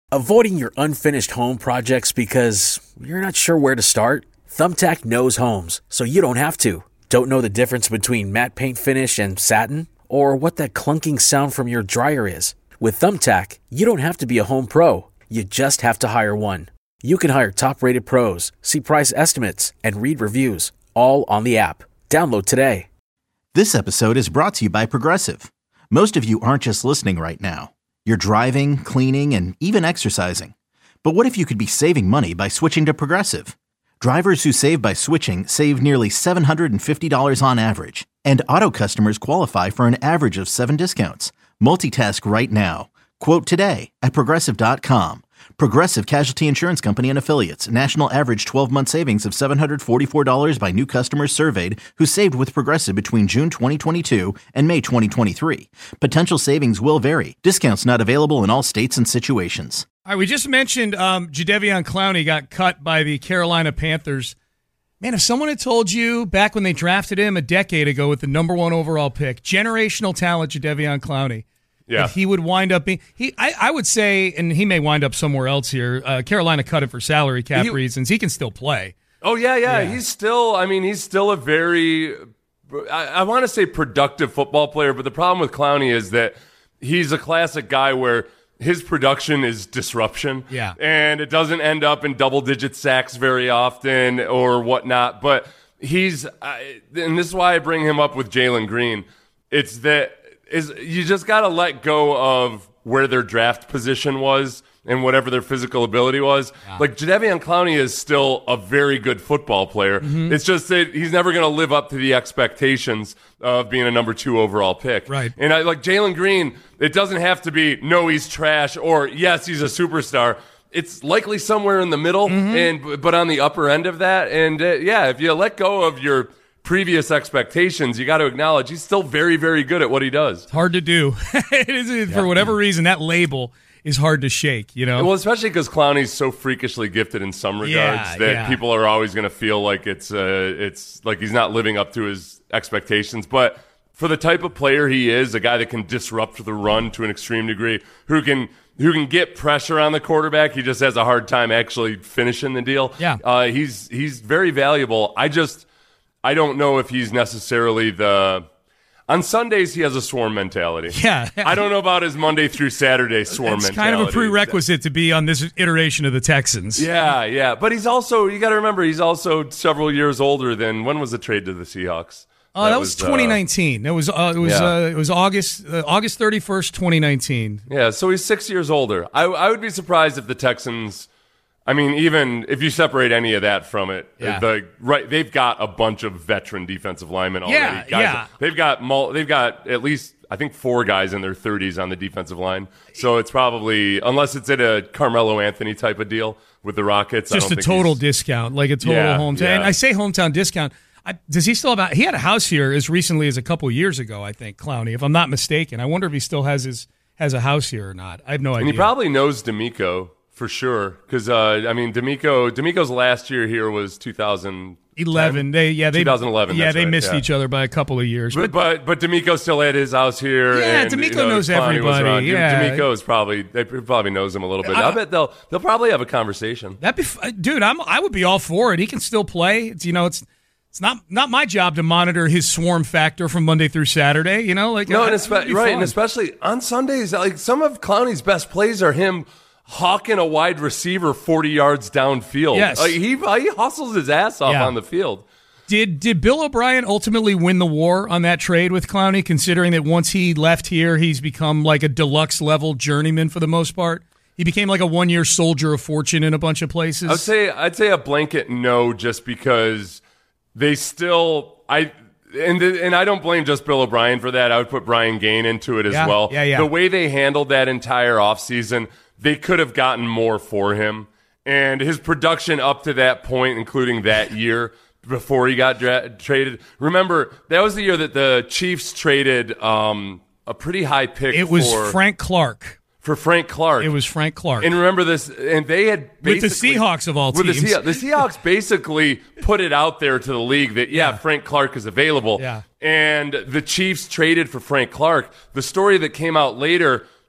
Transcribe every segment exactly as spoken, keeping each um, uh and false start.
Avoiding your unfinished home projects because you're not sure where to start? Thumbtack knows homes, so you don't have to. Don't know the difference between matte paint finish and satin? Or what that clunking sound from your dryer is? With Thumbtack, you don't have to be a home pro. You just have to hire one. You can hire top-rated pros, see price estimates, and read reviews, all on the app. Download today. This episode is brought to you by Progressive. Most of you aren't just listening right now. You're driving, cleaning, and even exercising. But what if you could be saving money by switching to Progressive? Drivers who save by switching save nearly seven hundred fifty dollars on average. And auto customers qualify for an average of seven discounts. Multitask right now. Quote today at Progressive dot com. Progressive Casualty Insurance Company and Affiliates. National average twelve-month savings of seven hundred forty-four dollars by new customers surveyed who saved with Progressive between June twenty twenty-two and May twenty twenty-three. Potential savings will vary. Discounts not available in all states and situations. All right, we just mentioned um, Jadeveon Clowney got cut by the Carolina Panthers. Man, if someone had told you back when they drafted him a decade ago with the number one overall pick, generational talent Jadeveon Clowney, yeah, that he would wind up being he. I, I would say, and he may wind up somewhere else here. Uh, Carolina cut him for salary cap he, reasons. He can still play. Oh yeah, yeah, yeah. He's still. I mean, he's still a very. I, I want to say productive football player, but the problem with Clowney is that he's a classic guy where his production is disruption. Yeah. And it doesn't end up in double-digit sacks very often or whatnot. But he's – and this is why I bring him up with Jalen Green. It's that is you just got to let go of where their draft position was and whatever their physical ability was. Yeah. Like, Jadeveon Clowney is still a very good football player. Mm-hmm. It's just that he's never going to live up to the expectations of being a number two overall pick. Right. And I like Jalen Green, it doesn't have to be, no, he's trash, or yes, he's a superstar. It's likely somewhere in the middle, mm-hmm. and but on the upper end of that. And uh, yeah, if you let go of your previous expectations, you got to acknowledge he's still very, very good at what he does. It's hard to do. it is, yeah. For whatever reason, that label is hard to shake, you know? Well, especially because Clowney's so freakishly gifted in some regards yeah, that yeah. people are always going to feel like it's uh, it's like he's not living up to his expectations. But for the type of player he is, a guy that can disrupt the run to an extreme degree, who can who can get pressure on the quarterback, he just has a hard time actually finishing the deal. Yeah, uh, he's he's very valuable. I just I don't know if he's necessarily the. On Sundays, he has a swarm mentality. Yeah. I don't know about his Monday through Saturday swarm it's mentality. It's kind of a prerequisite to be on this iteration of the Texans. Yeah, yeah. But he's also, you got to remember, he's also several years older than, when was the trade to the Seahawks? Oh, uh, that, that was twenty nineteen. Uh, it was uh, it was yeah. uh, it was August uh, August thirty-first, twenty nineteen. Yeah, so he's six years older. I I would be surprised if the Texans, I mean, even if you separate any of that from it, yeah. the right they've got a bunch of veteran defensive linemen already. Yeah, guys, yeah. They've got mul- they've got at least I think four guys in their thirties on the defensive line. So it's probably, unless it's at a Carmelo Anthony type of deal with the Rockets, just I don't a think total discount, like a total yeah, hometown. Yeah. And I say hometown discount. I, does he still have? A, he had a house here as recently as a couple years ago, I think. Clowney, if I'm not mistaken. I wonder if he still has his has a house here or not. I have no and idea. And he probably knows D'Amico for sure, because uh, I mean, D'Amico D'Amico's last year here was two thousand eleven. They yeah they twenty eleven. Yeah, that's they right, missed yeah. each other by a couple of years. But but, but D'Amico still had his house here. Yeah, and, D'Amico you know, knows Clowney everybody. Yeah, D'Amico is probably they probably knows him a little bit. I, I bet they'll they'll probably have a conversation. That'd be, dude. I'm I would be all for it. He can still play. It's, you know, it's. It's not not my job to monitor his swarm factor from Monday through Saturday, you know. Like no, uh, and espe- right, fun. and especially on Sundays, like some of Clowney's best plays are him hawking a wide receiver forty yards downfield. Yes, like, he he hustles his ass off yeah. on the field. Did did Bill O'Brien ultimately win the war on that trade with Clowney? Considering that once he left here, he's become like a deluxe level journeyman for the most part. He became like a one year soldier of fortune in a bunch of places. I'd say I'd say a blanket no, just because. They still, I and and I don't blame just Bill O'Brien for that. I would put Brian Gain into it as yeah, well. Yeah, yeah. The way they handled that entire offseason, they could have gotten more for him. And his production up to that point, including that year before he got dra- traded. Remember, that was the year that the Chiefs traded um, a pretty high pick. It was for, Frank Clark. For Frank Clark. It was Frank Clark. And remember this, and they had with the Seahawks of all with teams. The Seahawks, the Seahawks basically put it out there to the league that, yeah, yeah, Frank Clark is available. Yeah. And the Chiefs traded for Frank Clark. The story that came out later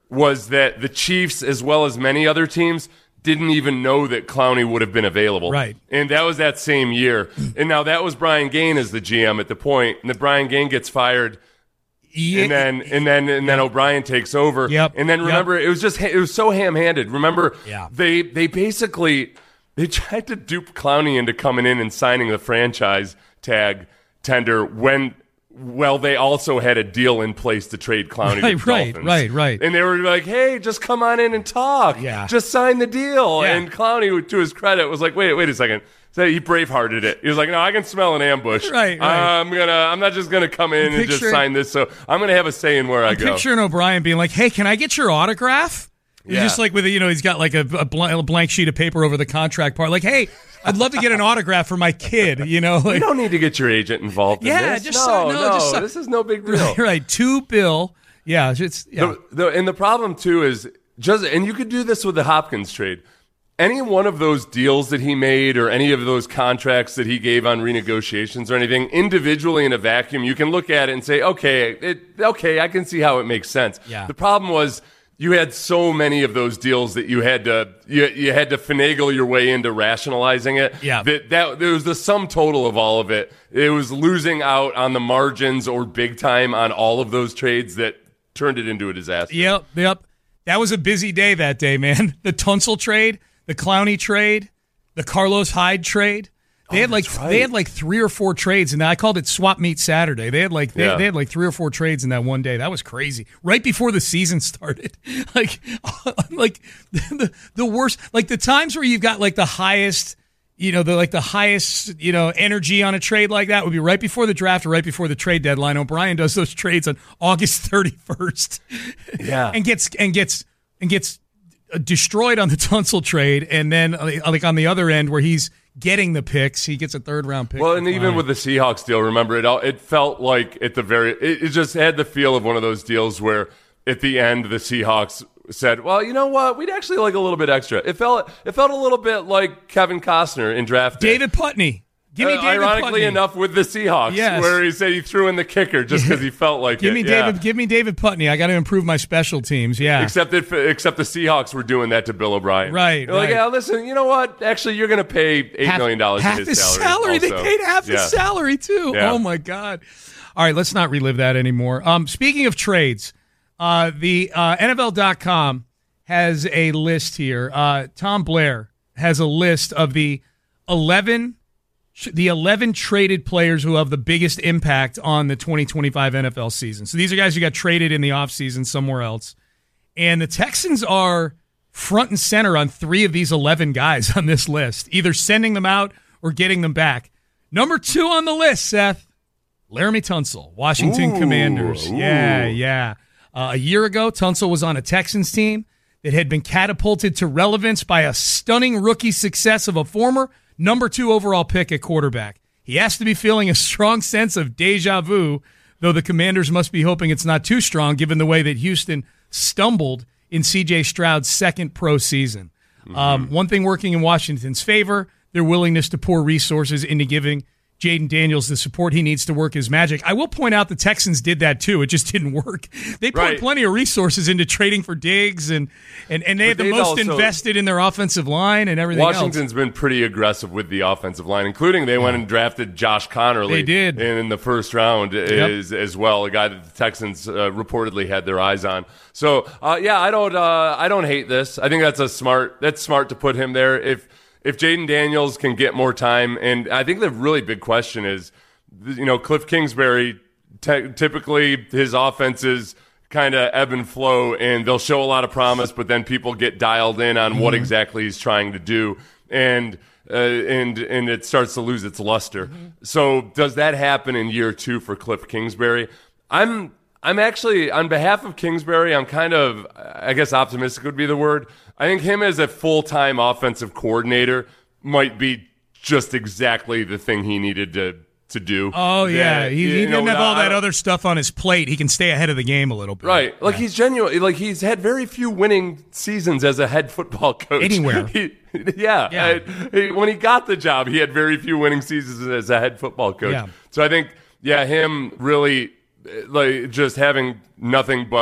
was that the Chiefs, as well as many other teams, didn't even know that Clowney would have been available. Right. And that was that same year. And now that was Brian Gaine as the G M at the point. And then Brian Gaine gets fired. Yeah. And then and then and then O'Brien takes over. Yep. And then remember, yep. it was just it was so ham-handed. Remember, yeah. they they basically they tried to dupe Clowney into coming in and signing the franchise tag tender when well they also had a deal in place to trade Clowney right, to the right, Dolphins. right, right. And they were like, "Hey, just come on in and talk. Yeah. Just sign the deal." Yeah. And Clowney, to his credit, was like, "Wait, wait a second." So he bravehearted it. He was like, "No, I can smell an ambush. Right, right. I'm gonna. I'm not just gonna come in I'm and just picturing- sign this. So I'm gonna have a say in where I I'm go." picturing O'Brien being like, "Hey, can I get your autograph?" He's Yeah. just like with a, you know, he's got like a, a bl- a blank sheet of paper over the contract part. Like, "Hey, I'd love to get an autograph for my kid." You know, like, You don't need to get your agent involved Yeah, in this. just no, sign- no, no, just sign- this is no big deal. right, right, two bill. Yeah, it's yeah. The, the, and the problem too is just, and you could do this with the Hopkins trade. Any one of those deals that he made, or any of those contracts that he gave on renegotiations or anything, individually in a vacuum, you can look at it and say, okay, it, okay, I can see how it makes sense. Yeah. The problem was you had so many of those deals that you had to you, you had to finagle your way into rationalizing it. Yeah. That that there was the sum total of all of it. It was losing out on the margins or big time on all of those trades that turned it into a disaster. Yep, yep. That was a busy day that day, man. The Tunsil trade, the Clowney trade, the Carlos Hyde trade. They Oh, had like that's right. they had like three or four trades, and I called it Swap Meet Saturday. They had like they, Yeah. they had like three or four trades in that one day. That was crazy. Right before the season started, like like the the worst. Like the times where you've got like the highest, you know, the like the highest, you know, energy on a trade like that would be right before the draft or right before the trade deadline. O'Brien does those trades on August thirty-first. Yeah. and gets and gets and gets destroyed on the Tunsil trade, and then like on the other end where he's getting the picks, he gets a third round pick. Well, and even with the Seahawks deal, remember it all, it felt like at the very it, it just had the feel of one of those deals where at the end the Seahawks said, "Well, you know what? We'd actually like a little bit extra." It felt it felt a little bit like Kevin Costner in Draft Day. David Putney. Give me Uh, David ironically Putney. enough, with the Seahawks, Yes. where he said he threw in the kicker just because he felt like Give it. me Yeah. David. Give me David Putney. I got to improve my special teams. Yeah. Except that, except the Seahawks were doing that to Bill O'Brien. Right, They're like, right. yeah, listen, you know what? Actually, you're going to pay eight half, million dollars half of his, his salary. They also. paid half Yeah. his salary too. Yeah. Oh my god! All right, let's not relive that anymore. Um, speaking of trades, uh, the uh, N F L dot com has a list here. Uh, Tom Blair has a list of the eleven. The eleven traded players who have the biggest impact on the twenty twenty-five N F L season. So these are guys who got traded in the offseason somewhere else. And the Texans are front and center on three of these eleven guys on this list, either sending them out or getting them back. Number two on the list, Seth, Laramie Tunsil, Washington Ooh, Commanders. ooh. Yeah, yeah. Uh, a year ago, Tunsil was on a Texans team that had been catapulted to relevance by a stunning rookie success of a former number two overall pick at quarterback. He has to be feeling a strong sense of deja vu, though the Commanders must be hoping it's not too strong given the way that Houston stumbled in C J Stroud's second pro season. Mm-hmm. Um, one thing working in Washington's favor, their willingness to pour resources into giving Jaden Daniels the support he needs to work his magic. I will point out the Texans did that too. It just didn't work. They poured Right. plenty of resources into trading for Diggs, and and, and they But had the they've most also- invested in their offensive line and everything Washington's else. been pretty aggressive with the offensive line, including they went and drafted Josh Connerly. They did. in, in the first round is, as well, a guy that the Texans uh, reportedly had their eyes on. So uh, yeah, I don't uh, I don't hate this. I think that's a smart that's smart to put him there. If if Jaden Daniels can get more time, and I think the really big question is, you know, Cliff Kingsbury, te- typically his offenses kind of ebb and flow, and they'll show a lot of promise, but then people get dialed in on what exactly he's trying to do, and uh, and and it starts to lose its luster. Mm-hmm. So does that happen in year two for Cliff Kingsbury? I'm I'm actually, on behalf of Kingsbury, I'm kind of, I guess optimistic would be the word. I think him as a full-time offensive coordinator might be just exactly the thing he needed to to do. Oh, yeah. That, He, you he know, didn't have all I that don't- other stuff on his plate. He can stay ahead of the game a little bit. Right. Like, he's genuine. Like, he's had very few winning seasons as a head football coach. Anywhere. He, yeah. Yeah. I- he- when he got the job, he had very few winning seasons as a head football coach. Yeah. So I think, yeah, him really, like, just having nothing but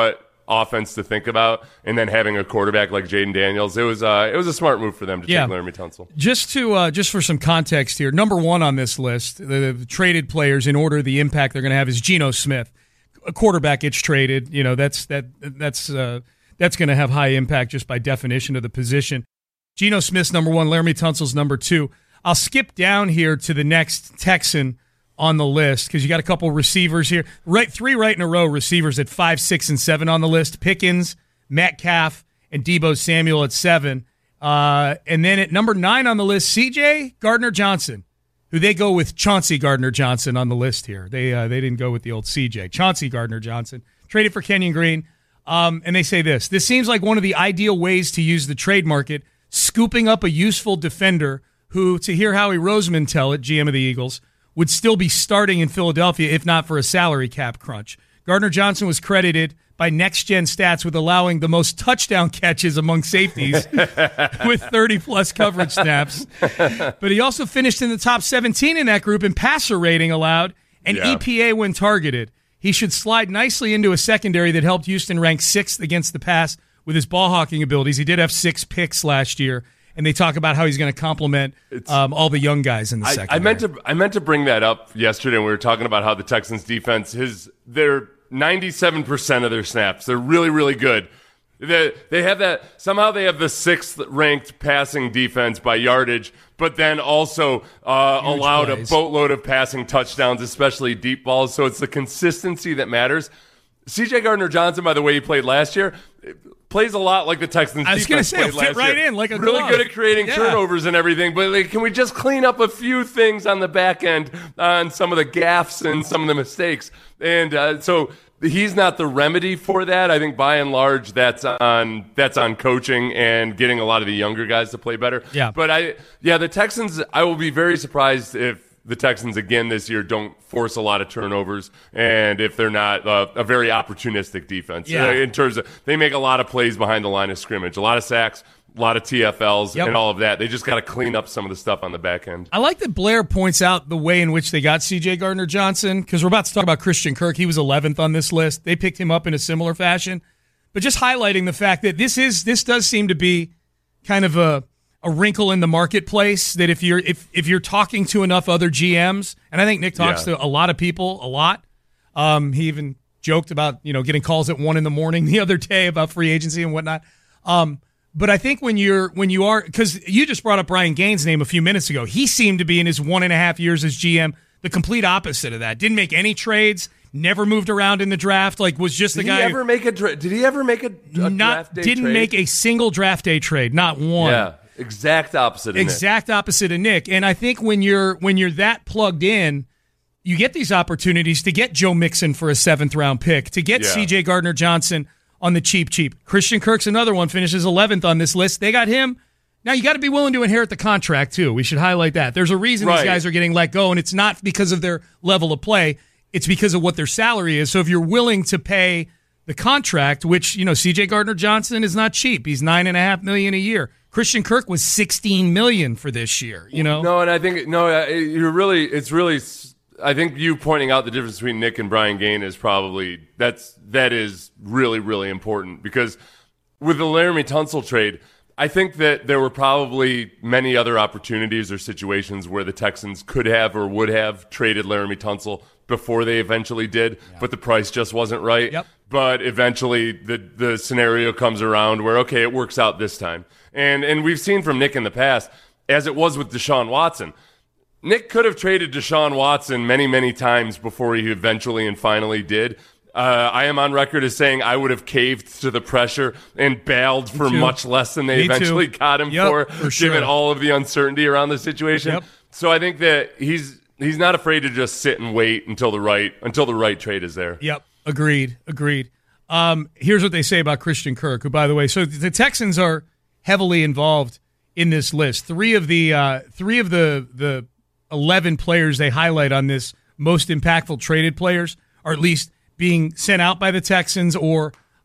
offense to think about, and then having a quarterback like Jaden Daniels, it was uh, it was a smart move for them to yeah. take Laremy Tunsil. Just to uh, just for some context here, number one on this list, the, the traded players in order, the impact they're going to have is Geno Smith. A quarterback gets traded, you know that's that that's uh, that's going to have high impact just by definition of the position. Geno Smith's number one, Laremy Tunsil's number two. I'll skip down here to the next Texan on the list because you got a couple receivers here. Right, three right in a row receivers at five, six, and seven on the list. Pickens, Metcalf, and Deebo Samuel at seven. Uh, and then at number nine on the list, C J Gardner-Johnson, who they go with Chauncey Gardner-Johnson on the list here. They uh, they didn't go with the old C J. Chauncey Gardner-Johnson, traded for Kenyon Green. Um, and they say this, this seems like one of the ideal ways to use the trade market, scooping up a useful defender who, to hear Howie Roseman tell it, G M of the Eagles, would still be starting in Philadelphia if not for a salary cap crunch. Gardner-Johnson was credited by Next Gen Stats with allowing the most touchdown catches among safeties with thirty-plus coverage snaps. But he also finished in the top seventeen in that group in passer rating allowed and yeah. E P A when targeted. He should slide nicely into a secondary that helped Houston rank sixth against the pass with his ball hawking abilities. He did have six picks last year. And they talk about how he's going to complement um, all the young guys in the secondary. I, I meant to I meant to bring that up yesterday when we were talking about how the Texans defense, his they're ninety-seven percent of their snaps. They're really, really good. They, they have that somehow they have the sixth ranked passing defense by yardage, but then also uh, allowed plays. a boatload of passing touchdowns, especially deep balls. So it's the consistency that matters. C J Gardner-Johnson, by the way, he played last year, plays a lot like the Texans. I was going to say, fit right year. in like a really glove. good at creating yeah. turnovers and everything. But like, can we just clean up a few things on the back end on some of the gaffes and some of the mistakes? And uh, so he's not the remedy for that. I think by and large, that's on that's on coaching and getting a lot of the younger guys to play better. Yeah. But I, yeah, the Texans. I will be very surprised if the Texans again this year don't force a lot of turnovers, and if they're not uh, a very opportunistic defense. Yeah. Uh, in terms of they make a lot of plays behind the line of scrimmage, a lot of sacks, a lot of T F Ls, yep. and all of that. They just got to clean up some of the stuff on the back end. I like that Blair points out the way in which they got C J Gardner-Johnson, because we're about to talk about Christian Kirk. He was eleventh on this list. They picked him up in a similar fashion, but just highlighting the fact that this is this does seem to be kind of a a wrinkle in the marketplace, that if you're if if you're talking to enough other G Ms, and I think Nick talks yeah. to a lot of people a lot. Um, he even joked about you know getting calls at one in the morning the other day about free agency and whatnot. Um, but I think when you're when you are because you just brought up Brian Gaines' name a few minutes ago. He seemed to be in his one and a half years as G M the complete opposite of that. Didn't make any trades. Never moved around in the draft. Like was just did the guy. Did he ever make a? Dra- did he ever make a, a not, draft day Didn't trade? make a single draft day trade. Not one. Yeah. Exact opposite of Exact Nick. opposite of Nick. And I think when you're when you're that plugged in, you get these opportunities to get Joe Mixon for a seventh round pick, to get yeah. C J Gardner-Johnson on the cheap cheap. Christian Kirk's another one, finishes eleventh on this list. They got him. Now you got to be willing to inherit the contract too. We should highlight that. There's a reason right. these guys are getting let go, and it's not because of their level of play. It's because of what their salary is. So if you're willing to pay the contract, which, you know, C J Gardner-Johnson is not cheap. He's nine and a half million a year. Christian Kirk was sixteen million for this year, you know? No, and I think, no, you're really, it's really, I think you pointing out the difference between Nick and Brian Gaines is probably, that's, that is really, really important, because with the Laremy Tunsil trade, I think that there were probably many other opportunities or situations where the Texans could have or would have traded Laremy Tunsil before they eventually did, yeah. but the price just wasn't right. Yep. But eventually the the scenario comes around where, okay, it works out this time. And and we've seen from Nick in the past, as it was with Deshaun Watson, Nick could have traded Deshaun Watson many, many times before he eventually and finally did. Uh, I am on record as saying I would have caved to the pressure and bailed for much less than they Me eventually too. got him yep, for, for sure. given all of the uncertainty around the situation. Yep. So I think that he's he's not afraid to just sit and wait until the right until the right trade is there. Yep. Agreed. Agreed. Um, here's what they say about Christian Kirk, who, by the way, so the Texans are heavily involved in this list. Three of the uh, three of the the eleven players they highlight on this most impactful traded players are at least being sent out by the Texans or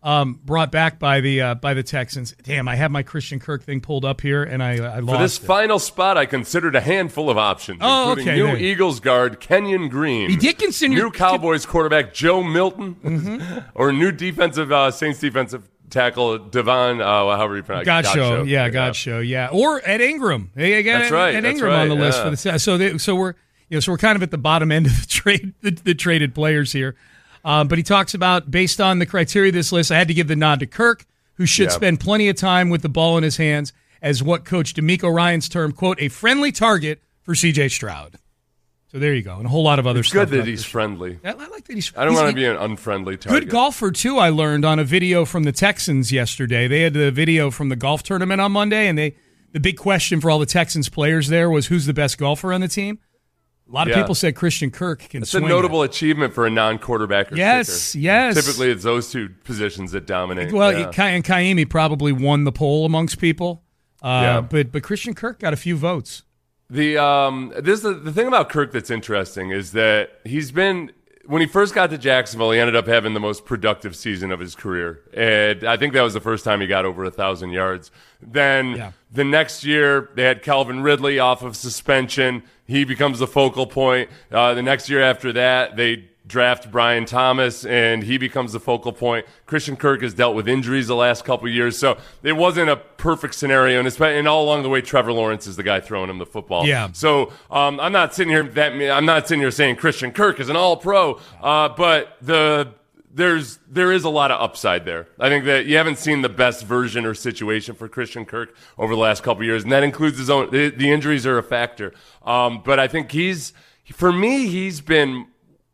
um, brought back by the uh, by the Texans. Damn, I have my Christian Kirk thing pulled up here, and I, I lost For this it. final spot, I considered a handful of options, Oh, including okay, new there. Eagles guard Kenyon Green, You did consider- new Cowboys quarterback Joe Milton, Mm-hmm. or new defensive uh, Saints defensive tackle Devon, uh, however you pronounce it. Gotcho, yeah, Gotcho, yeah, or Ed Ingram. Hey, I got That's Ed, right, Ed that's Ingram on the right, list yeah. for the so they, so we're you know so we're kind of at the bottom end of the trade the, the traded players here. Um, but he talks about based on the criteria of this list, I had to give the nod to Kirk, who should Yeah. spend plenty of time with the ball in his hands, as what Coach DeMeco Ryans termed, quote, a friendly target for C J Stroud. So there you go, and a whole lot of other It's stuff. good that about he's this. friendly. I I like that he's. I don't he's- want to be an unfriendly target. Good golfer, too, I learned on a video from the Texans yesterday. They had the video from the golf tournament on Monday, and they the big question for all the Texans players there was who's the best golfer on the team. A lot of Yeah. people said Christian Kirk can It's swing a it. notable achievement for a non-quarterback or Yes, kicker. yes. Typically, it's those two positions that dominate. Well, yeah. Ka- and Kaimi probably won the poll amongst people. Uh, Yeah. but, but Christian Kirk got a few votes. The um this the, the thing about Kirk that's interesting is that he's been when he first got to Jacksonville, he ended up having the most productive season of his career, and I think that was the first time he got over a thousand yards. Then Yeah. the next year they had Calvin Ridley off of suspension; he becomes the focal point. Uh, the next year after that, they draft Brian Thomas, and he becomes the focal point. Christian Kirk has dealt with injuries the last couple of years, so it wasn't a perfect scenario. And, it's, and all along the way, Trevor Lawrence is the guy throwing him the football. Yeah. So um, I'm not sitting here that I'm not sitting here saying Christian Kirk is an All-Pro, uh, but the there's there is a lot of upside there. I think that you haven't seen the best version or situation for Christian Kirk over the last couple of years, and that includes his own. The, the injuries are a factor, um, but I think he's for me he's been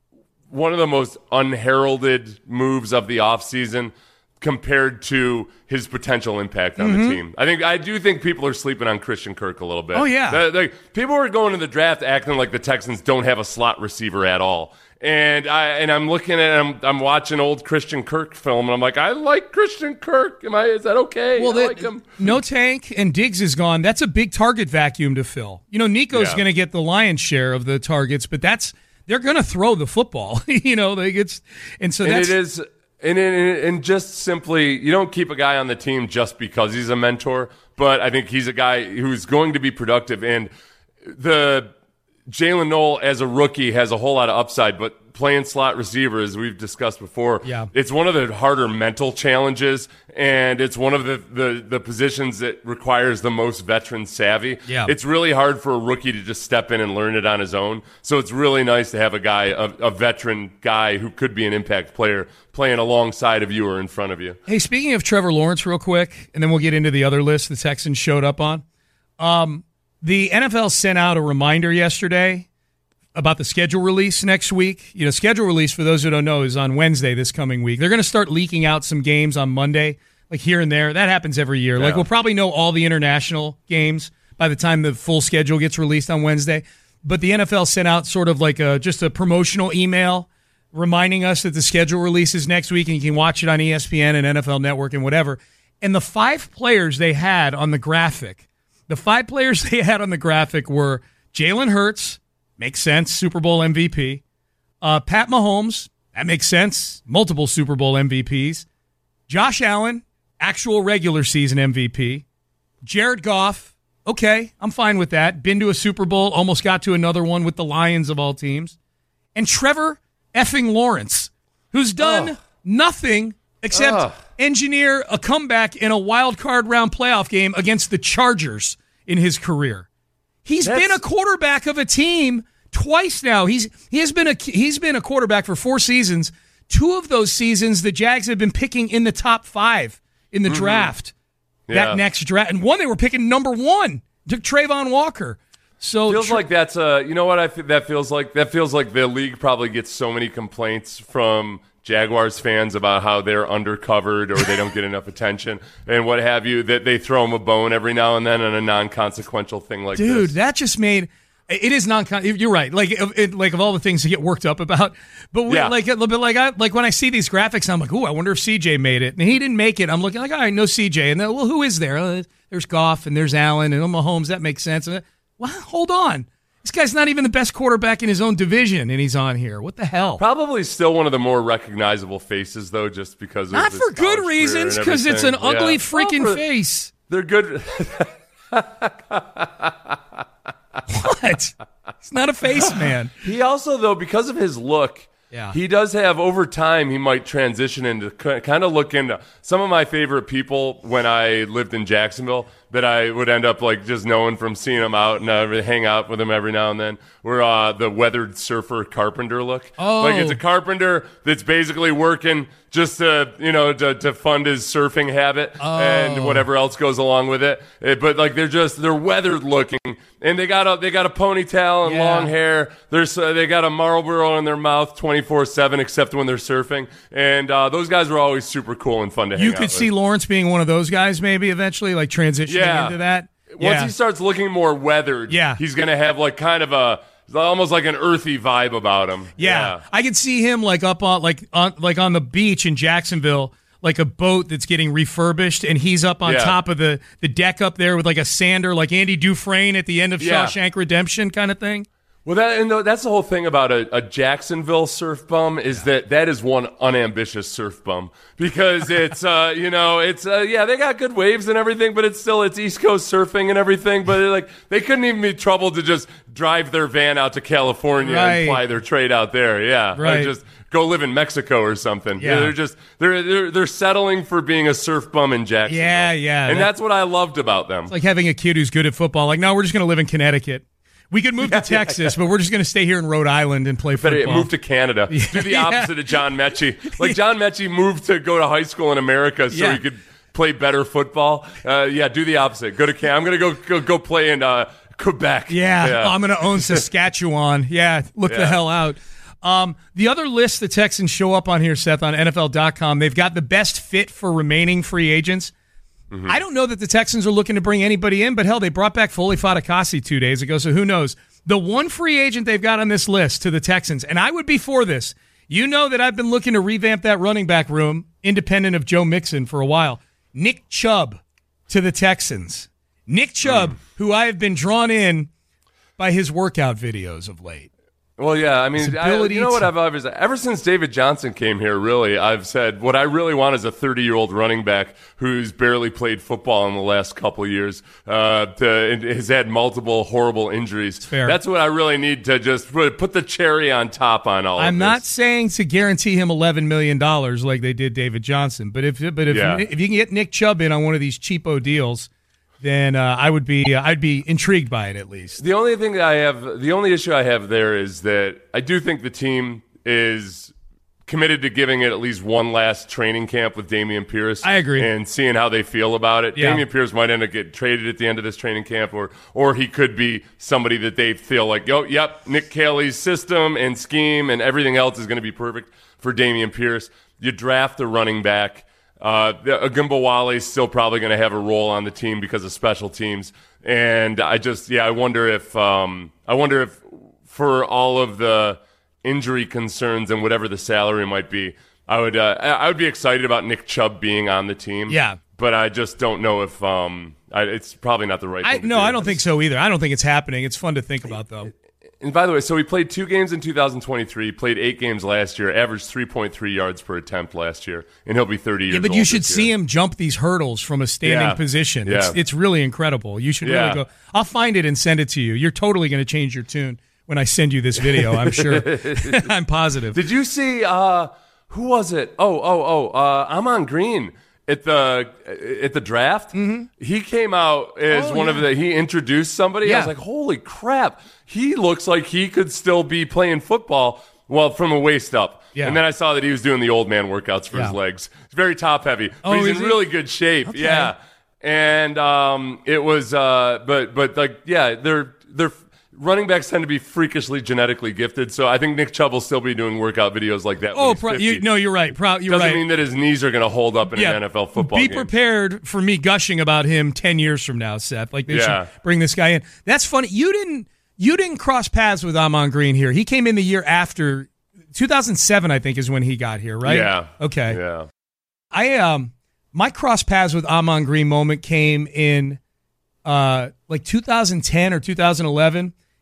one of the most unheralded moves of the offseason compared to his potential impact on Mm-hmm. the team. I think I do think people are sleeping on Christian Kirk a little bit. Oh, yeah. The- the- people were going to the draft acting like the Texans don't have a slot receiver at all. And I and I'm looking at I'm I'm watching old Christian Kirk film and I'm like, I like Christian Kirk. Am I is that okay? Well, I the, like him. no Tank and Diggs is gone. That's a big target vacuum to fill. You know, Nico's Yeah. going to get the lion's share of the targets, but that's they're going to throw the football. you know, they get and so And that's it is, and, and and just simply, you don't keep a guy on the team just because he's a mentor. But I think he's a guy who's going to be productive. And the Jalen Noel as a rookie has a whole lot of upside, but playing slot receiver, as we've discussed before, Yeah. it's one of the harder mental challenges, and it's one of the, the, the positions that requires the most veteran savvy. Yeah. It's really hard for a rookie to just step in and learn it on his own. So it's really nice to have a guy, a, a veteran guy who could be an impact player playing alongside of you or in front of you. Hey, speaking of Trevor Lawrence real quick, and then we'll get into the other list the Texans showed up on. Um, the N F L sent out a reminder yesterday about the schedule release next week. You know, schedule release, for those who don't know, is on Wednesday this coming week. They're going to start leaking out some games on Monday, like here and there. That happens every year. Like Yeah. we'll probably know all the international games by the time the full schedule gets released on Wednesday. But the N F L sent out sort of like a just a promotional email reminding us that the schedule releases next week and you can watch it on E S P N and N F L Network and whatever. And the five players they had on the graphic, the five players they had on the graphic were Jalen Hurts, makes sense, Super Bowl M V P. Uh, Pat Mahomes, that makes sense, multiple Super Bowl M V Ps. Josh Allen, actual regular season M V P. Jared Goff, okay, I'm fine with that. Been to a Super Bowl, almost got to another one with the Lions of all teams. And Trevor effing Lawrence, who's done Ugh. nothing except Ugh. engineer a comeback in a wild card round playoff game against the Chargers in his career. He's That's- been a quarterback of a team twice now. He's he has been a he's been a quarterback for four seasons. Two of those seasons, the Jags have been picking in the top five in the draft. Yeah. That next draft, and one they were picking number one, took Trayvon Walker. So Feels Tra- like that's a, you know what I f- that feels like? That feels like the league probably gets so many complaints from Jaguars fans about how they're undercovered or they don't get enough attention and what have you, that they throw them a bone every now and then on a non-consequential thing like dude, this. that just made it is non. You're right. Like, it, like of all the things to get worked up about, but we, Yeah. like, but like, I like when I see these graphics, I'm like, oh, I wonder if C J made it, and he didn't make it. I'm looking like, all right, no C J, and then, well, who is there? Uh, there's Goff and there's Allen and Mahomes. That makes sense. And, well, hold on. This guy's not even the best quarterback in his own division, and he's on here. What the hell? Probably still one of the more recognizable faces, though, just because of Not his for good college reasons, career and because it's an everything. ugly Yeah. freaking Well, for- face. They're good. What? It's not a face, man. He also, though, because of his look, Yeah. he does have, over time, he might transition into kind of look into some of my favorite people when I lived in Jacksonville that I would end up like just knowing from seeing them out and uh, hang out with them every now and then were uh, the weathered surfer carpenter look. Oh. Like it's a carpenter that's basically working just to, you know, to, to fund his surfing habit Oh. and whatever else goes along with it. Eh, But like they're just, they're weathered looking and they got a, they got a ponytail and Yeah. long hair. There's, uh, they got a Marlboro in their mouth twenty-four seven except when they're surfing. And uh, those guys were always super cool and fun to hang You out could with. see Lawrence being one of those guys maybe eventually, like transitioning Yeah. into that. Once yeah. he starts looking more weathered, Yeah. he's going to have like kind of a almost like an earthy vibe about him. Yeah. I could see him like up on like on like on the beach in Jacksonville, like a boat that's getting refurbished, and he's up on Yeah. top of the, the deck up there with like a sander, like Andy Dufresne at the end of Yeah. Shawshank Redemption kind of thing. Well, that and that's the whole thing about a, a Jacksonville surf bum is that that is one unambitious surf bum because it's uh you know it's uh, yeah they got good waves and everything, but it's still it's East Coast surfing and everything. But like they couldn't even be troubled to just drive their van out to California Right. and ply their trade out there. Yeah, Right. Like just go live in Mexico or something. Yeah. They're just they're they're they're settling for being a surf bum in Jacksonville. Yeah, yeah. and That- that's what I loved about them. It's like having a kid who's good at football. Like, no, we're just going to live in Connecticut. We could move to Texas, but we're just going to stay here in Rhode Island and play Better football. move to Canada. Do the Yeah. opposite of John Mechie. Like John Mechie moved to go to high school in America so Yeah. he could play better football. Uh, yeah, do the opposite. Go to Canada. I'm going to go, go go play in uh, Quebec. Yeah, I'm going to own Saskatchewan. Yeah, look the Yeah. hell out. Um, the other list the Texans show up on here, Seth, on N F L dot com, they've got the best fit for remaining free agents. Mm-hmm. I don't know that the Texans are looking to bring anybody in, but hell, they brought back Foley Fatukasi two days ago, so who knows? The one free agent they've got on this list to the Texans, and I would be for this. You know that I've been looking to revamp that running back room, independent of Joe Mixon, for a while. Nick Chubb to the Texans. Nick Chubb, Mm. who I have been drawn in by his workout videos of late. Well, yeah. I mean, His I, ability you know what to- I've always ever since David Johnson came here. Really, I've said what I really want is a thirty-year-old running back who's barely played football in the last couple of years. Uh, to, and has had multiple horrible injuries. Fair. That's what I really need to just put, put the cherry on top on all. I'm of not this. saying to guarantee him eleven million dollars like they did David Johnson, but if but if Yeah. if you can get Nick Chubb in on one of these cheapo deals, then uh, I would be uh, I'd be intrigued by it at least. The only thing that I have, the only issue I have there is that I do think the team is committed to giving it at least one last training camp with Dameon Pierce. I agree. And seeing how they feel about it. Yeah. Dameon Pierce might end up getting traded at the end of this training camp, or or he could be somebody that they feel like, yo, yep, Nick Caley's system and scheme and everything else is going to be perfect for Dameon Pierce. You draft a running back. Uh, Agumbawale is still probably going to have a role on the team because of special teams, and I just, yeah, I wonder if, um, I wonder if for all of the injury concerns and whatever the salary might be, I would, uh, I would be excited about Nick Chubb being on the team. Yeah. but I just don't know if, um, I, it's probably not the right. I thing to no, do. I don't think so either. I don't think it's happening. It's fun to think about though. And by the way, so he played two games in two thousand twenty-three, played eight games last year, averaged three point three yards per attempt last year, and he'll be thirty years Yeah, but old you this should see year. him jump these hurdles from a standing Yeah. position. Yeah. It's it's really incredible. You should Yeah. really go. I'll find it and send it to you. You're totally going to change your tune when I send you this video. I'm sure. I'm positive. Did you see, uh, who was it? Oh, oh, oh, uh, Amon Green at the at the draft. Mm-hmm. He came out as Oh, one yeah. of the, he introduced somebody. I Yeah. was like, holy crap. He looks like he could still be playing football, well, from a waist up. Yeah. And then I saw that he was doing the old man workouts for Yeah. his legs. He's very top heavy, Oh, but he's is in he? really good shape. Okay. Yeah. And um, it was, uh, but but like, yeah, they're they're running backs tend to be freakishly genetically gifted. So I think Nick Chubb will still be doing workout videos like that. when Oh, he's pro- fifty. you, no, you're right. Pro- you're Doesn't right. mean that his knees are going to hold up in an N F L football Be game. prepared for me gushing about him ten years from now, Seth. Like they Yeah. should bring this guy in. That's funny. You didn't you didn't cross paths with Amon Green here. He came in the year after two thousand seven, I think, is when he got here, right? Yeah. Okay. Yeah. I um my cross paths with Amon Green moment came in uh like two thousand ten or two thousand eleven.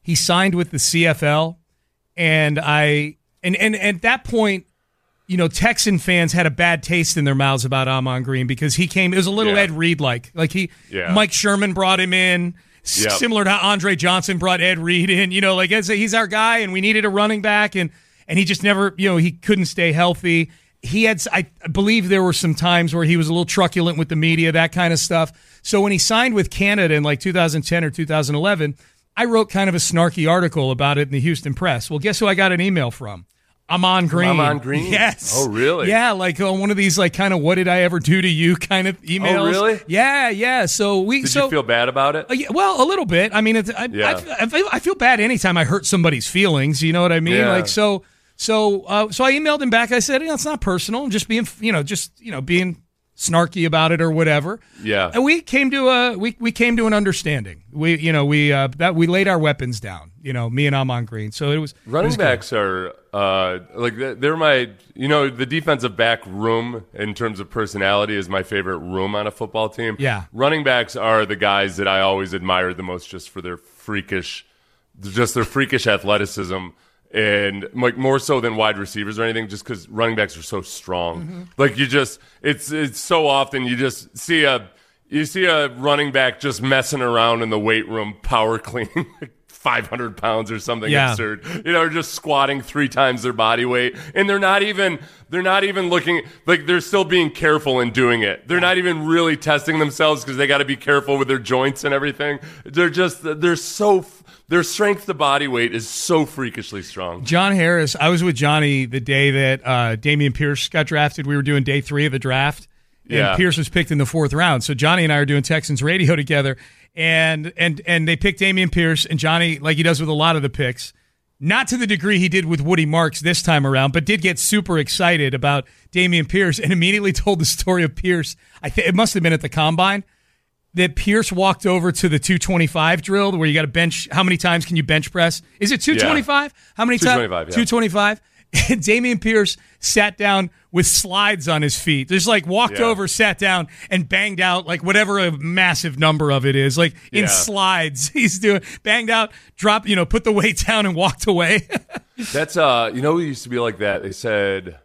he signed with the C F L, and I and and, and at that point, you know, Texan fans had a bad taste in their mouths about Ahman Green because he came. It was a little yeah. Ed Reed like, like he, yeah. Mike Sherman brought him in, yep. similar to how Andre Johnson brought Ed Reed in. You know, like he's our guy, and we needed a running back, and and he just never, you know, he couldn't stay healthy. He had, I believe, there were some times where he was a little truculent with the media, that kind of stuff. So when he signed with Canada in like two thousand ten or two thousand eleven, I wrote kind of a snarky article about it in the Houston Press. Well, guess who I got an email from? Ahman Green. Ahman Green? Yes. Oh, really? Yeah, like uh, one of these like kind of what did I ever do to you kind of emails. Oh, really? Yeah, yeah. So we Did so, you feel bad about it? Uh, yeah, well, a little bit. I mean, it's, I, yeah. I, I, feel, I feel bad anytime I hurt somebody's feelings. You know what I mean? Yeah. Like so so uh, so I emailed him back. I said, you know, it's not personal. I'm just being, you know, just, you know, being snarky about it or whatever. Yeah. And we came to a we we came to an understanding. We you know, we uh, that we laid our weapons down, you know, me and Ahman Green. So it was running it was backs good. are uh, like they're my, you know, the defensive back room in terms of personality is my favorite room on a football team. Yeah. Running backs are the guys that I always admired the most just for their freakish just their freakish athleticism. And like more so than wide receivers or anything, just because running backs are so strong. Mm-hmm. Like you just, it's it's so often you just see a you see a running back just messing around in the weight room, power cleaning like five hundred pounds or something yeah. absurd. You know, just squatting three times their body weight, and they're not even they're not even looking like they're still being careful in doing it. They're not even really testing themselves because they got to be careful with their joints and everything. They're just they're so. Their strength to body weight is so freakishly strong. John Harris, I was with Johnny the day that uh, Dameon Pierce got drafted. We were doing day three of the draft, and yeah. Pierce was picked in the fourth round. So Johnny and I are doing Texans radio together, and and and they picked Dameon Pierce, and Johnny, like he does with a lot of the picks, not to the degree he did with Woody Marks this time around, but did get super excited about Dameon Pierce and immediately told the story of Pierce. I think it must have been at the Combine. That Pierce walked over to the two twenty-five drill where you got to bench. How many times can you bench press? Is it two twenty-five? Yeah. How many times? two twenty-five, yeah. two twenty-five. And Dameon Pierce sat down with slides on his feet. Just like walked yeah. over, sat down, and banged out like whatever a massive number of it is. Like in yeah. slides, he's doing banged out, dropped, you know, put the weight down and walked away. That's, uh, you know who used to be like that? They said...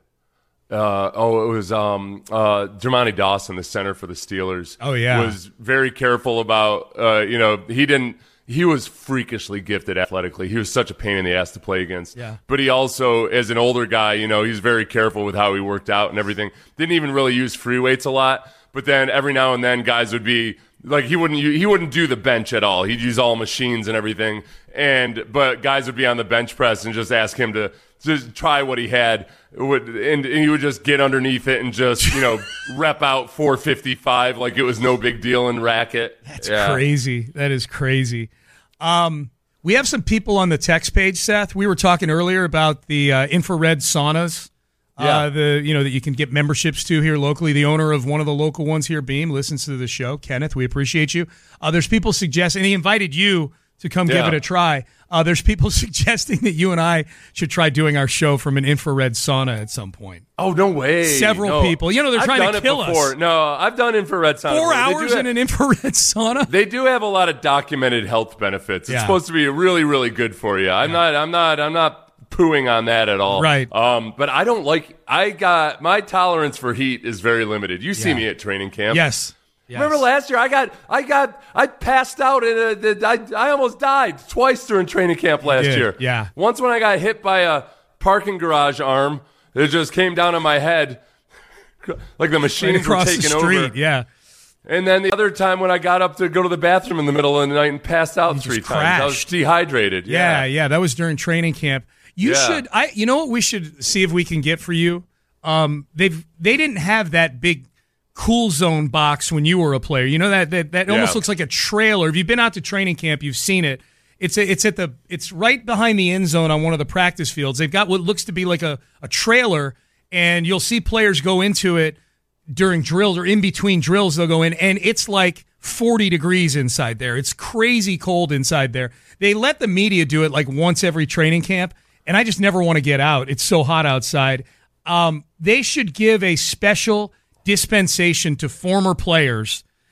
Uh, oh, it was um, uh, Dermontti Dawson, the center for the Steelers. Oh, yeah. Was very careful about, uh, you know, he didn't, he was freakishly gifted athletically. He was such a pain in the ass to play against. Yeah. But he also, as an older guy, you know, he's very careful with how he worked out and everything. Didn't even really use free weights a lot. But then every now and then guys would be, like he wouldn't he wouldn't do the bench at all. He'd use all machines and everything. And but guys would be on the bench press and just ask him to just try what he had. Would and, and he would just get underneath it and just, you know, rep out four fifty-five like it was no big deal and rack it. That's yeah. crazy. That is crazy. Um, we have some people on the text page, Seth. We were talking earlier about the uh, infrared saunas. Yeah. Uh, the you know that you can get memberships to here locally. The owner of one of the local ones here, Beam, listens to the show. Kenneth, we appreciate you. Uh, there's people suggesting, and he invited you to come yeah. give it a try. Uh, there's people suggesting that you and I should try doing our show from an infrared sauna at some point. Oh, no way. Several no. people. You know, they're I've trying done to kill it before. us. No, I've done infrared sauna. Four before. hours in an infrared sauna? They do have a lot of documented health benefits. It's Yeah. supposed to be really, really good for you. I'm Yeah. not, I'm not, I'm not pooing on that at all. Right. Um, but I don't like, I got, my tolerance for heat is very limited. You see Yeah. me at training camp. Yes. Yes. Remember last year I got I got I passed out and uh, I I almost died twice during training camp last did, year. yeah. Once when I got hit by a parking garage arm, it just came down on my head like the machines Right across were the taking street, over. yeah. And then the other time when I got up to go to the bathroom in the middle of the night and passed out You three just times. I was crashed. dehydrated. Yeah, Yeah. yeah, that was during training camp. You Yeah. should I you know what we should see if we can get for you? Um they've they didn't have that big cool zone box when you were a player. You know that that, that Yeah. almost looks like a trailer. If you've been out to training camp, you've seen it. It's a, it's at the it's right behind the end zone on one of the practice fields. They've got what looks to be like a, a trailer, and you'll see players go into it during drills or in between drills. They'll go in, and it's like forty degrees inside there. It's crazy cold inside there. They let the media do it like once every training camp, and I just never want to get out. It's so hot outside. Um, they should give a special dispensation to former players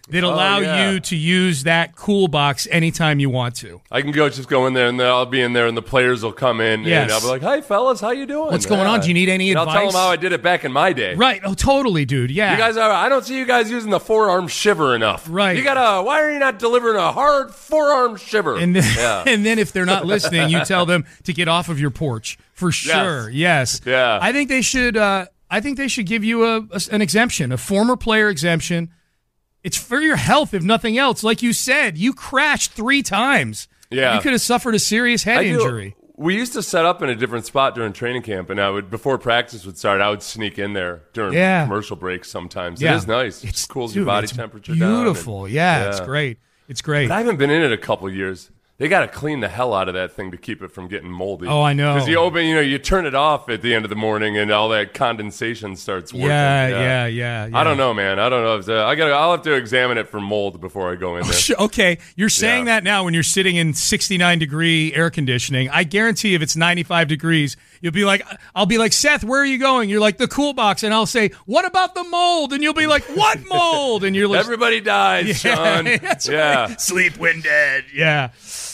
that allow oh, yeah. you to use that cool box anytime you want to. I can go just go in there, and then I'll be in there, and the players will come in, Yes. and I'll be like, "Hi, fellas, how you doing? What's going yeah. on? Do you need any and advice? I'll tell them how I did it back in my day. Right. Oh, totally, dude. Yeah. You guys are. I don't see you guys using the forearm shiver enough. Right. You gotta. Why are you not delivering a hard forearm shiver? And then, yeah. and then if they're not listening, you tell them to get off of your porch for sure. Yes. Yeah. I think they should. Uh, I think they should give you a, a an exemption, a former player exemption. It's for your health, if nothing else. Like you said, you crashed three times. Yeah. You could have suffered a serious head I do- injury. We used to set up in a different spot during training camp, and I would before practice would start, I would sneak in there during Yeah. commercial breaks. Sometimes Yeah. it is nice. It's it cools dude, your body it's temperature down. beautiful. and- yeah, it's great. It's great. But I haven't been in it a couple years. They got to clean the hell out of that thing to keep it from getting moldy. Oh, I know. Because you open, you know, you turn it off at the end of the morning, and all that condensation starts working. Yeah, yeah, yeah, yeah. I don't know, man. I don't know. If, uh, I got. I'll have to examine it for mold before I go in there. Sh- Okay, you're saying Yeah. that now when you're sitting in sixty-nine degree air conditioning. I guarantee if it's ninety-five degrees, you'll be like, I'll be like, Seth, where are you going? You're like, the cool box. And I'll say, what about the mold? And you'll be like, what mold? And you're like, Everybody dies, Sean. that's yeah. right. Sleep when dead. Yeah.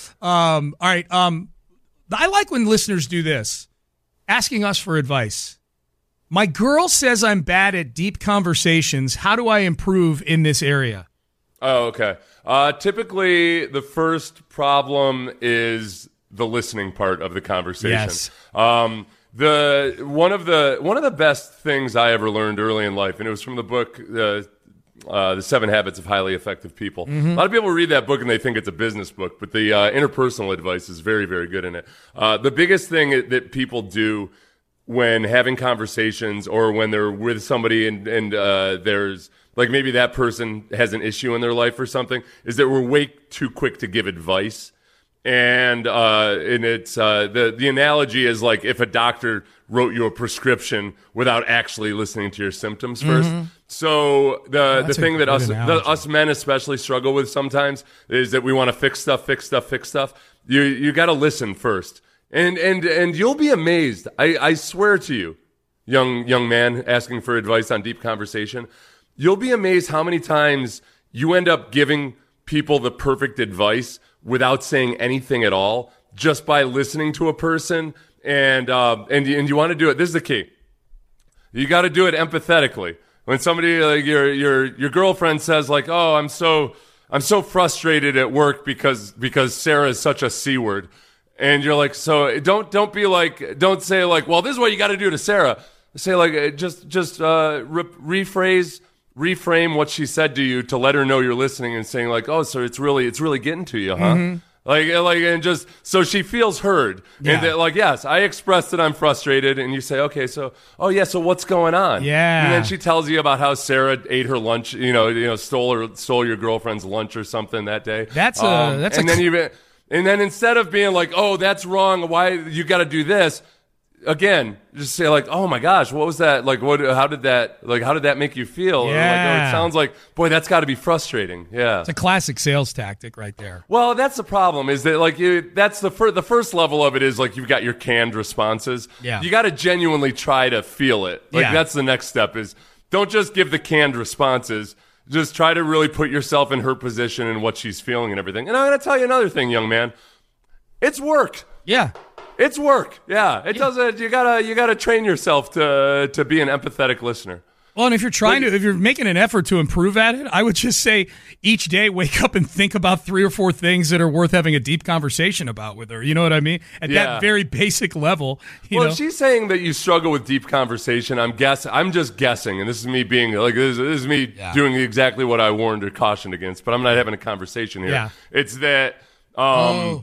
Um, all right. Um, I like when listeners do this, asking us for advice. My girl says I'm bad at deep conversations. How do I improve in this area? Oh, okay. Uh, typically, the first problem is the listening part of the conversation. Yes. Um, the one of the one of the best things I ever learned early in life, and it was from the book uh, uh, "The Seven Habits of Highly Effective People." Mm-hmm. A lot of people read that book and they think it's a business book, but the uh, interpersonal advice is very, very good in it. Uh, the biggest thing that people do when having conversations or when they're with somebody and, and uh, there's like maybe that person has an issue in their life or something is that we're way too quick to give advice. And uh, and it's uh, the the analogy is like if a doctor wrote you a prescription without actually listening to your symptoms first. Mm-hmm. So the that's the a thing that good us the, analogy. us men especially struggle with sometimes is that we want to fix stuff, fix stuff, fix stuff. You you got to listen first. And and and you'll be amazed. I, I swear to you, young young man asking for advice on deep conversation, you'll be amazed how many times you end up giving people the perfect advice without saying anything at all, just by listening to a person. And uh, and and you want to do it. This is the key. You got to do it empathetically. When somebody like your your your girlfriend says like, "Oh, I'm so I'm so frustrated at work because because Sarah is such a C word." And you're like, so don't don't be like, don't say like, well, this is what you got to do to Sarah. Say like, just just uh, re- rephrase, reframe what she said to you to let her know you're listening and saying like, oh, so it's really it's really getting to you, huh? Mm-hmm. Like like and just so she feels heard. Yeah. And that, like, yes, I expressed that I'm frustrated, and you say, okay, so oh yeah, so what's going on? Yeah. And then she tells you about how Sarah ate her lunch, you know, you know, stole her stole your girlfriend's lunch or something that day. That's a Um, that's and a then you. And then instead of being like, oh, that's wrong, why you got to do this, again, just say like, oh my gosh, what was that? Like, what? How did that? Like, how did that make you feel? Or like, oh, Yeah. it sounds like, boy, that's got to be frustrating. Yeah. It's a classic sales tactic right there. Well, that's the problem. Is that like you? That's the fir- the first level of it is like you've got your canned responses. Yeah. You got to genuinely try to feel it. Like Yeah. that's the next step. Is don't just give the canned responses. Just try to really put yourself in her position and what she's feeling and everything. And I'm going to tell you another thing, young man. It's work. Yeah. It's work. Yeah. It doesn't. You gotta. You gotta train yourself to to be an empathetic listener. Well, and if you're trying to, if you're making an effort to improve at it, I would just say each day wake up and think about three or four things that are worth having a deep conversation about with her. You know what I mean? At Yeah. that very basic level. You Well, know? if she's saying that you struggle with deep conversation, I'm guess I'm just guessing, and this is me being like this, this is me Yeah. doing exactly what I warned or cautioned against. But I'm not having a conversation here. Yeah. It's that. Um, Oh.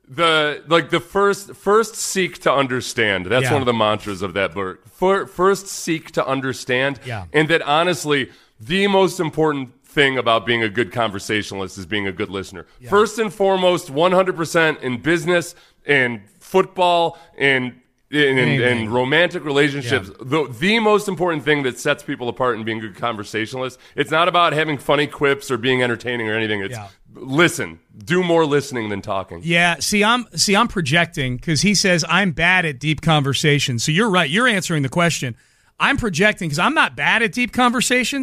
The like the first first seek to understand. That's Yeah. one of the mantras of that book. For, first seek to understand. Yeah. And that honestly, the most important thing about being a good conversationalist is being a good listener. First and foremost, one hundred percent in business, in football, in in, in, Anything. in romantic relationships, the, the most important thing that sets people apart in being good conversationalists, it's not about having funny quips or being entertaining or anything. It's Yeah. listen. Do more listening than talking. Yeah, see, I'm see, I'm projecting because he says I'm bad at deep conversations. So you're right. You're answering the question. I'm projecting because I'm not bad at deep conversations.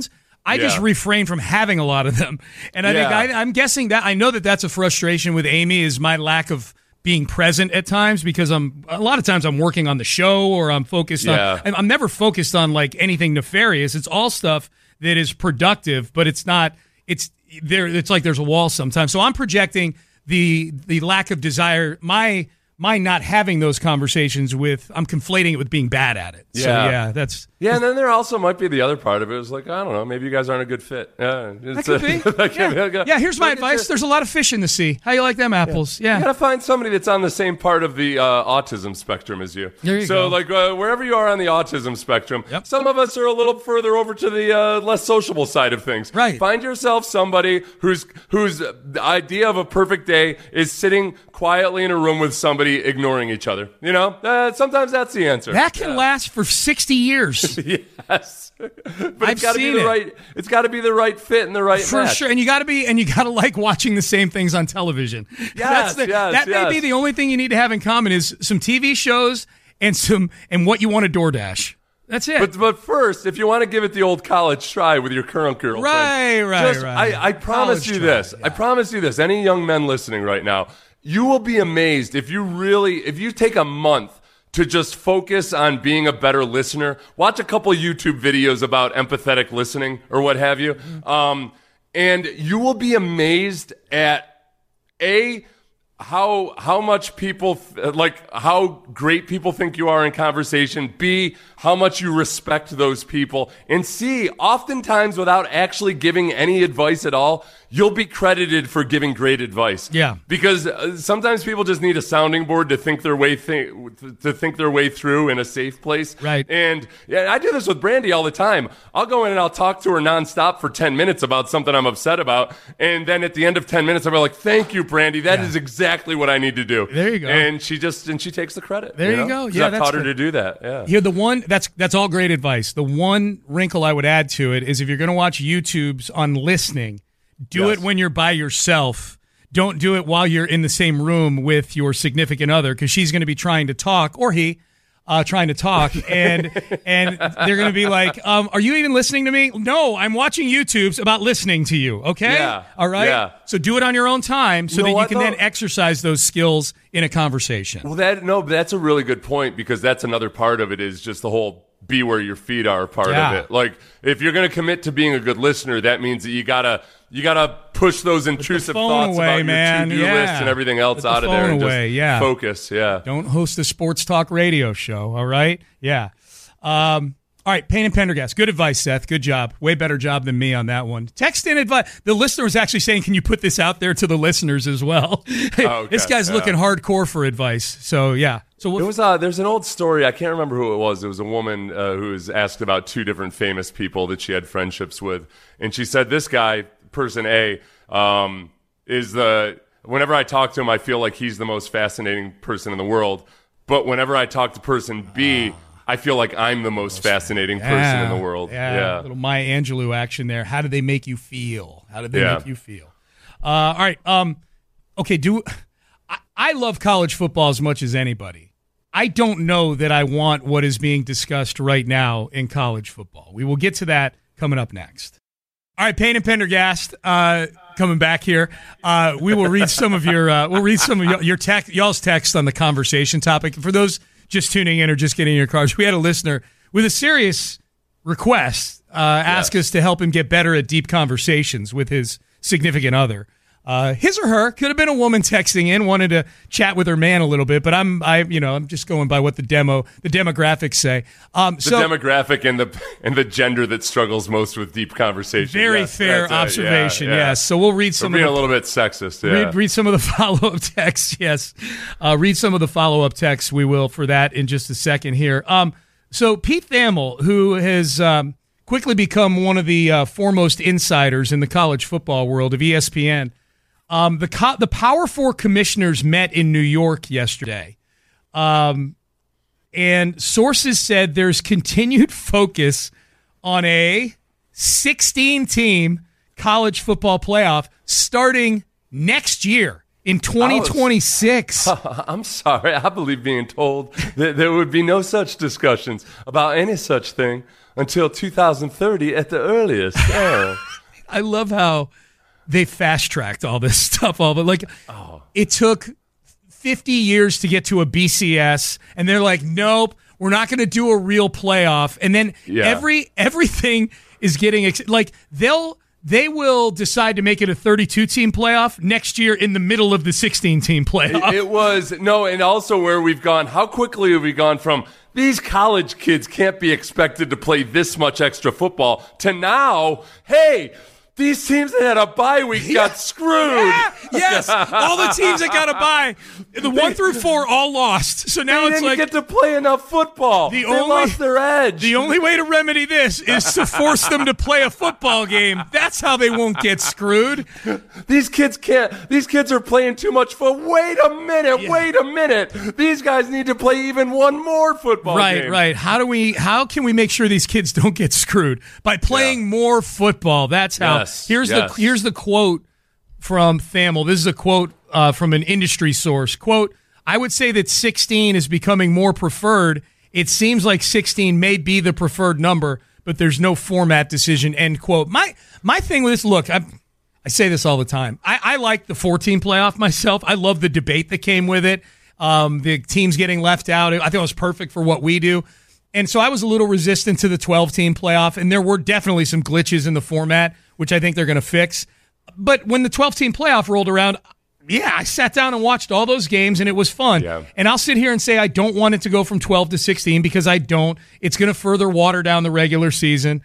I Yeah. just refrain from having a lot of them. And I Yeah. think I, I'm guessing that I know that that's a frustration with Amy is my lack of being present at times because I'm a lot of times I'm working on the show or I'm focused Yeah. on. I'm, I'm never focused on like anything nefarious. It's all stuff that is productive, but it's not. It's there. It's like there's a wall sometimes. So I'm projecting the the lack of desire. My my not having those conversations with. I'm conflating it with being bad at it. So Yeah. yeah, that's. Yeah, and then there also might be the other part of it. It's like, I don't know, maybe you guys aren't a good fit. Yeah, That could be. that could yeah. be. yeah, here's my Look at advice. your- There's a lot of fish in the sea. How you like them apples? Yeah. You gotta find somebody that's on the same part of the uh, autism spectrum as you. There you so, go. like, uh, wherever you are on the autism spectrum, Yep. some of us are a little further over to the uh, less sociable side of things. Right. Find yourself somebody whose whose idea of a perfect day is sitting quietly in a room with somebody ignoring each other. You know, uh, sometimes that's the answer. That can last for sixty years. Yes. But I've it's got to be seen the it. right. It's got to be the right fit and the right For match. sure, and you got to be, and you got to like watching the same things on television. Yes, the, yes, that may yes. be the only thing you need to have in common is some T V shows and some and what you want to DoorDash. That's it. But but first, if you want to give it the old college try with your current girlfriend, Right, right, just, right. I, I promise College you try, this. yeah. I promise you this. Any young men listening right now, you will be amazed if you really, if you take a month to just focus on being a better listener. Watch a couple YouTube videos about empathetic listening or what have you, um, and you will be amazed at a. How how much people like how great people think you are in conversation. B, how much you respect those people. And C, oftentimes without actually giving any advice at all, you'll be credited for giving great advice. Yeah. Because uh, sometimes people just need a sounding board to think their way th- to think their way through in a safe place. Right. And yeah, I do this with Brandy all the time. I'll go in and I'll talk to her nonstop for ten minutes about something I'm upset about, and then at the end of ten minutes, I'll be like, "Thank you, Brandy. That Yeah. is exactly what I need to do." There you go. And she just and she takes the credit. There you know? go. 'Cause Yeah, I've that's taught her good. to do that. Yeah. Here, the one that's that's all great advice. The one wrinkle I would add to it is if you're going to watch YouTubes on listening, do Yes. it when you're by yourself. Don't do it while you're in the same room with your significant other because she's going to be trying to talk, or he, uh, trying to talk, and and they're going to be like, um, "Are you even listening to me?" No, I'm watching YouTubes about listening to you. Okay, Yeah. all right. Yeah. So do it on your own time so You know that you what, can then though? exercise those skills in a conversation. Well, that no, but that's a really good point because that's another part of it is just the whole be where your feet are part Yeah. of it. Like if you're going to commit to being a good listener, that means that you gotta you gotta push those intrusive phone thoughts away, about man. your to-do Yeah. list and everything else Put the out of there phone and away, just yeah. focus. Yeah. Don't host a sports talk radio show, all right? Yeah. Um, all right, Payne and Pendergast. Good advice, Seth. Good job. Way better job than me on that one. Text in advice. The listener was actually saying, can you put this out there to the listeners as well? okay. This guy's Yeah. looking hardcore for advice. So, yeah. So There we'll, was uh, there's an old story. I can't remember who it was. It was a woman uh, who was asked about two different famous people that she had friendships with, and she said this guy, person A, um, is the. Whenever I talk to him, I feel like he's the most fascinating person in the world. But whenever I talk to person B, I feel like I'm the most fascinating person yeah, in the world. Yeah. Yeah. Little Maya Angelou action there. How did they make you feel? How did they Yeah. make you feel? Uh, all right. Um, okay. Do I, I love college football as much as anybody. I don't know that I want what is being discussed right now in college football. We will get to that coming up next. All right, Payne and Pendergast uh, coming back here. Uh, we will read some of your uh, we'll read some of your, your tech, y'all's text on the conversation topic. For those just tuning in or just getting in your cars, we had a listener with a serious request uh, ask Yes. us to help him get better at deep conversations with his significant other. Uh, his or her could have been a woman texting in, wanted to chat with her man a little bit, but I'm, I, you know, I'm just going by what the demo, the demographics say. Um, The so demographic and the and the gender that struggles most with deep conversation. very Yes, fair that's it. Yeah, observation. yeah. Yes. So we'll read We're some being of a the little bit sexist. Yeah. Read, read some of the follow-up texts, yes. Uh, read some of the follow-up texts, we will, for that in just a second here. Um, so Pete Thamel, who has um, quickly become one of the uh, foremost insiders in the college football world of E S P N, um, the co- the Power Four commissioners met in New York yesterday. Um, and sources said there's continued focus on a sixteen-team college football playoff starting next year in twenty twenty-six. Was, I'm sorry. I believe being told that there would be no such discussions about any such thing until two thousand thirty at the earliest. Oh. I love how they fast-tracked all this stuff. All but like, oh. It took fifty years to get to a B C S, and they're like, nope, we're not going to do a real playoff. And then yeah. every everything is getting ex- like they'll they will decide to make it a thirty-two team playoff next year in the middle of the sixteen team playoff. It, it was no, and also where we've gone. How quickly have we gone from these college kids can't be expected to play this much extra football to now, hey, these teams that had a bye week yeah. got screwed. Yeah. Yes, all the teams that got a bye, the one through four all lost. So now they it's didn't like get to play enough football. The they only, lost their edge. The only way to remedy this is to force them to play a football game. That's how they won't get screwed. These kids can't. These kids are playing too much football. Wait a minute. Yeah. Wait a minute. These guys need to play even one more football right, game. Right, right. How do we? How can we make sure these kids don't get screwed by playing yeah. more football? That's how. Yes. Here's yes. the here's the quote from Thamel. This is a quote uh, from an industry source. Quote, I would say that sixteen is becoming more preferred. It seems like sixteen may be the preferred number, but there's no format decision, end quote. My my thing with this, look, I, I say this all the time. I, I like the fourteen playoff myself. I love the debate that came with it. Um, the teams getting left out. I think it was perfect for what we do. And so I was a little resistant to the twelve-team playoff, and there were definitely some glitches in the format, which I think they're going to fix. But when the twelve-team playoff rolled around, yeah, I sat down and watched all those games, and it was fun. Yeah. And I'll sit here and say I don't want it to go from twelve to sixteen because I don't. It's going to further water down the regular season.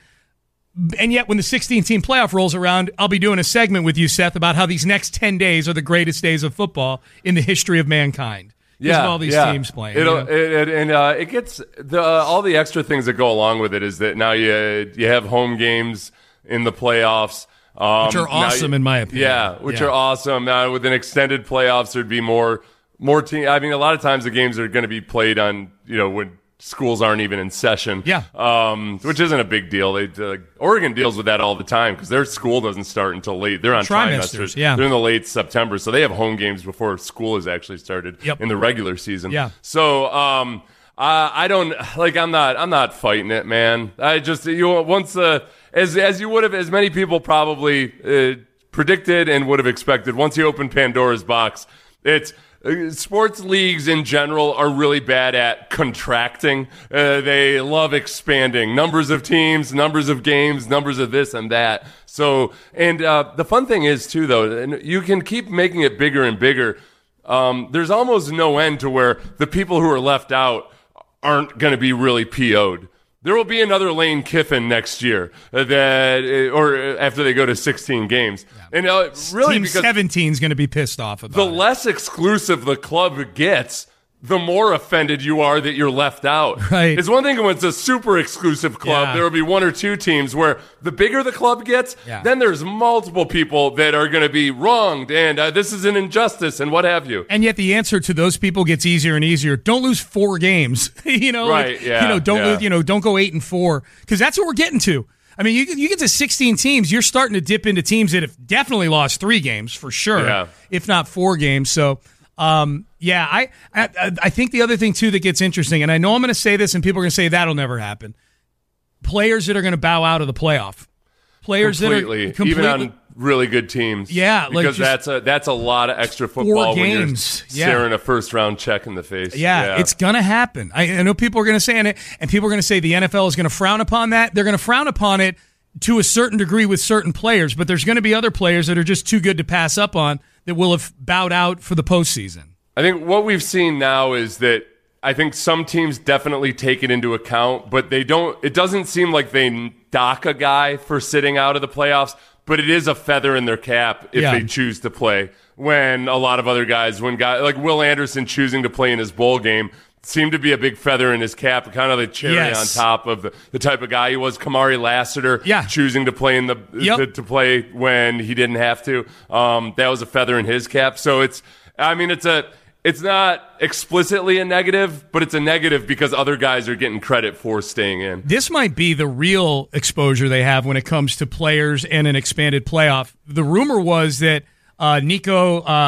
And yet when the sixteen-team playoff rolls around, I'll be doing a segment with you, Seth, about how these next ten days are the greatest days of football in the history of mankind. Yeah, of all these yeah. temes playing. It'll, you know? it, it, and uh, it gets the, uh, all the extra things that go along with it is that now you you have home games in the playoffs. Um, which are awesome, you, in my opinion. Yeah, which yeah. are awesome. Now, with an extended playoffs, there'd be more more team. I mean, a lot of times the games are going to be played on, you know, when schools aren't even in session. Yeah. Um, which isn't a big deal. They uh, Oregon deals with that all the time because their school doesn't start until late. They're on trimesters. Yeah. They're in the late September, so they have home games before school has actually started yep. in the regular season. Yeah. So, um, I, I don't like. I'm not. I'm not fighting it, man. I just you once uh, as as you would have, as many people probably uh, predicted and would have expected. Once you open Pandora's box, it's. Uh, sports leagues in general are really bad at contracting. Uh, they love expanding numbers of teams, numbers of games, numbers of this and that. So, and uh, the fun thing is too, though, and you can keep making it bigger and bigger. Um, there's almost no end to where the people who are left out aren't going to be really P O'd. There will be another Lane Kiffin next year that, or after they go to sixteen games. Yeah. And uh, really, Team because seventeen is going to be pissed off about the it. less exclusive the club gets, the more offended you are that you're left out. Right. It's one thing when it's a super exclusive club. Yeah. There will be one or two teams where the bigger the club gets, yeah. then there's multiple people that are going to be wronged, and uh, this is an injustice, and what have you. And yet the answer to those people gets easier and easier. Don't lose four games. you know, right? Like, yeah. You know, don't yeah. lose, you know, don't go eight and four because that's what we're getting to. I mean, you you get to sixteen teams, you're starting to dip into teams that have definitely lost three games for sure, yeah. if not four games. So. Um, yeah, I, I I think the other thing, too, that gets interesting, and I know I'm going to say this and people are going to say that'll never happen, players that are going to bow out of the playoff. Players completely, that are completely. Even on really good teams. Yeah. Because like that's a that's a lot of extra football when you're staring yeah. a first-round check in the face. Yeah, yeah. it's going to happen. I, I know people are going to say it, and people are going to say the N F L is going to frown upon that. They're going to frown upon it to a certain degree with certain players, but there's going to be other players that are just too good to pass up on that will have bowed out for the postseason. I think what we've seen now is that I think some teams definitely take it into account, but they don't. It doesn't seem like they dock a guy for sitting out of the playoffs, but it is a feather in their cap if yeah. they choose to play. When a lot of other guys, when guys like Will Anderson choosing to play in his bowl game, seemed to be a big feather in his cap, kind of the cherry yes. on top of the, the type of guy he was. Kamari Lassiter yeah. choosing to play in the yep. to, to play when he didn't have to. Um, that was a feather in his cap. So it's, I mean, it's a. It's not explicitly a negative, but it's a negative because other guys are getting credit for staying in. This might be the real exposure they have when it comes to players and an expanded playoff. The rumor was that uh, Nico uh,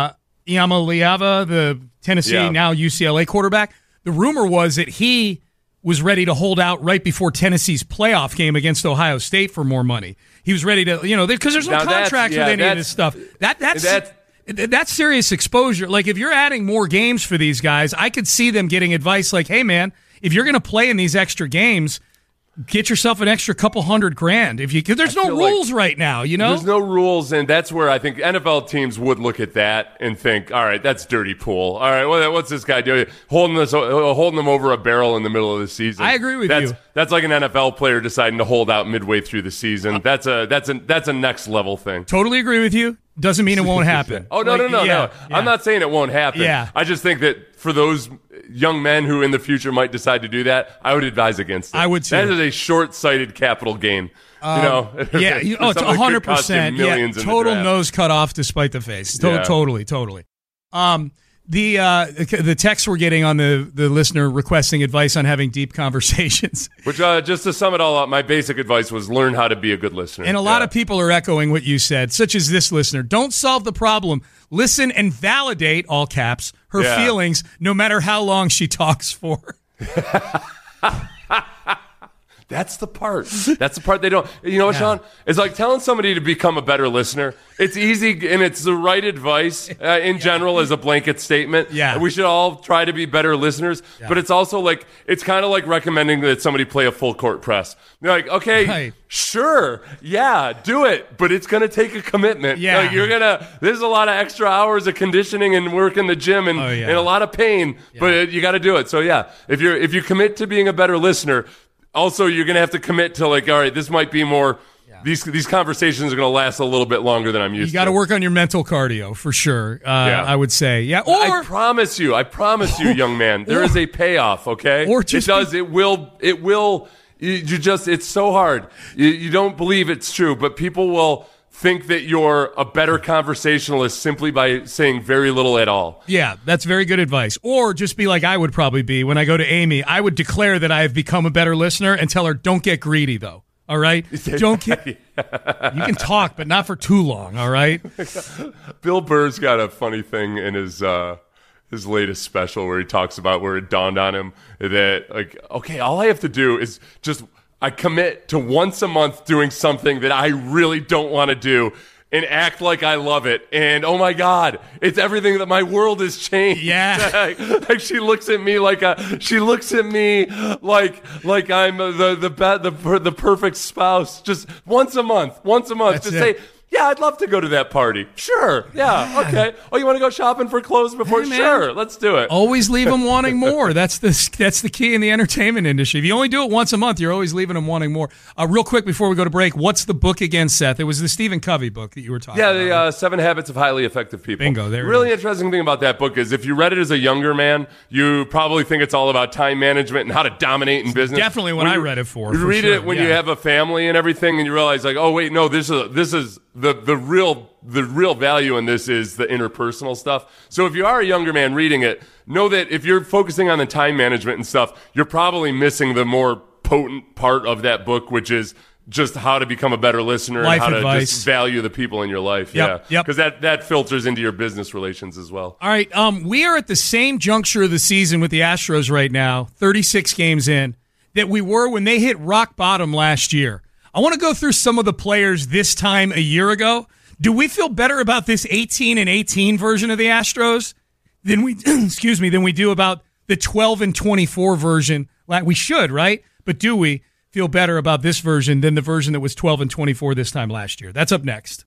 Iamaleava, the Tennessee, Yeah. now U C L A quarterback. The rumor was that he was ready to hold out right before Tennessee's playoff game against Ohio State for more money. He was ready to, you know, because there's no Now that's- contracts yeah, with any of that's- this stuff. That that's, that's- that's serious exposure. Like, if you're adding more games for these guys, I could see them getting advice like, hey, man, if you're going to play in these extra games, get yourself an extra couple hundred grand. If you, cause there's no feel like rules right now, you know? There's no rules, and that's where I think N F L teams would look at that and think, all right, that's dirty pool. All right, what, what's this guy doing? Holding this, uh, holding them over a barrel in the middle of the season. I agree with that's, you. That's like an N F L player deciding to hold out midway through the season. That's a that's a that's a next level thing. Totally agree with you. Doesn't mean it won't happen. Oh no Like, no no yeah, no! yeah. I'm not saying it won't happen. Yeah. I just think that for those young men who in the future might decide to do that, I would advise against it. I would too. That is a short-sighted capital gain. Um, you know, yeah, you- For oh, it's something that could hundred cost you percent. Yeah, millions in the total draft. nose cut off despite the face. To- Yeah. Totally, totally. Um, the uh, the text we're getting on the the listener requesting advice on having deep conversations, Which, uh, just to sum it all up, my basic advice was learn how to be a good listener. and a lot Yeah. of people are echoing what you said, such as this listener. Don't solve the problem. Listen and validate, all caps, her Yeah. feelings, no matter how long she talks for. That's the part. That's the part they don't. You know what, Yeah. Sean? It's like telling somebody to become a better listener. It's easy and it's the right advice uh, in general as a blanket statement. Yeah. We should all try to be better listeners. Yeah. But it's also like, it's kind of like recommending that somebody play a full court press. You're like, okay, Right. sure, yeah, do it. But it's going to take a commitment. Yeah. Like you're going to, there's a lot of extra hours of conditioning and work in the gym and, Oh, yeah. and a lot of pain, but you got to do it. So yeah, if you're, if you commit to being a better listener, also, you're going to have to commit to like, all right, this might be more, yeah. these these conversations are going to last a little bit longer than I'm used to. You got to work on your mental cardio for sure. Uh, Yeah. I would say, yeah. Or I promise you, I promise you, young man, there or- is a payoff, okay? or just it does, it will, it will, you, you just, it's so hard. You, you don't believe it's true, but people will think that you're a better conversationalist simply by saying very little at all. Yeah, that's very good advice. Or just be like I would probably be when I go to Amy. I would declare that I have become a better listener and tell her, don't get greedy, though. All right? Don't get. You can talk, but not for too long, all right? Bill Burr's got a funny thing in his uh, his latest special where he talks about where it dawned on him that, like, okay, all I have to do is just I commit to once a month doing something that I really don't want to do and act like I love it. And oh my God, it's everything that my world has changed. Yeah. like, like she looks at me like a, she looks at me like, like I'm the, the, the, the, the perfect spouse. Just once a month, once a month, That's just it. say, yeah, I'd love to go to that party. Sure. Yeah. Okay. Oh, you want to go shopping for clothes before? Hey, man. Sure. Let's do it. Always leave them wanting more. That's the that's the key in the entertainment industry. If you only do it once a month, you're always leaving them wanting more. Uh, real quick before we go to break, what's the book again, Seth? It was the Stephen Covey book that you were talking Yeah, about. the uh, Seven Habits of Highly Effective People. Bingo, there it Really is. interesting thing about that book is if you read it as a younger man, you probably think it's all about time management and how to dominate in business. definitely what When I you- read it for, You for read sure, it when yeah. you have a family and everything, and you realize like, oh wait, no, this is this is the the real the real value in this is the interpersonal stuff. So if you are a younger man reading it, know that if you're focusing on the time management and stuff, you're probably missing the more potent part of that book, which is just how to become a better listener Life and how advice. to just value the people in your life. Yep, yeah. yep. Because that, that filters into your business relations as well. All right, um, we are at the same juncture of the season with the Astros right now, thirty-six games in, that we were when they hit rock bottom last year. I want to go through some of the players this time a year ago. Do we feel better about this eighteen and eighteen version of the Astros than we excuse me, than we do about the twelve and twenty-four version? Like we should, right? But do we feel better about this version than the version that was twelve and twenty-four this time last year? That's up next.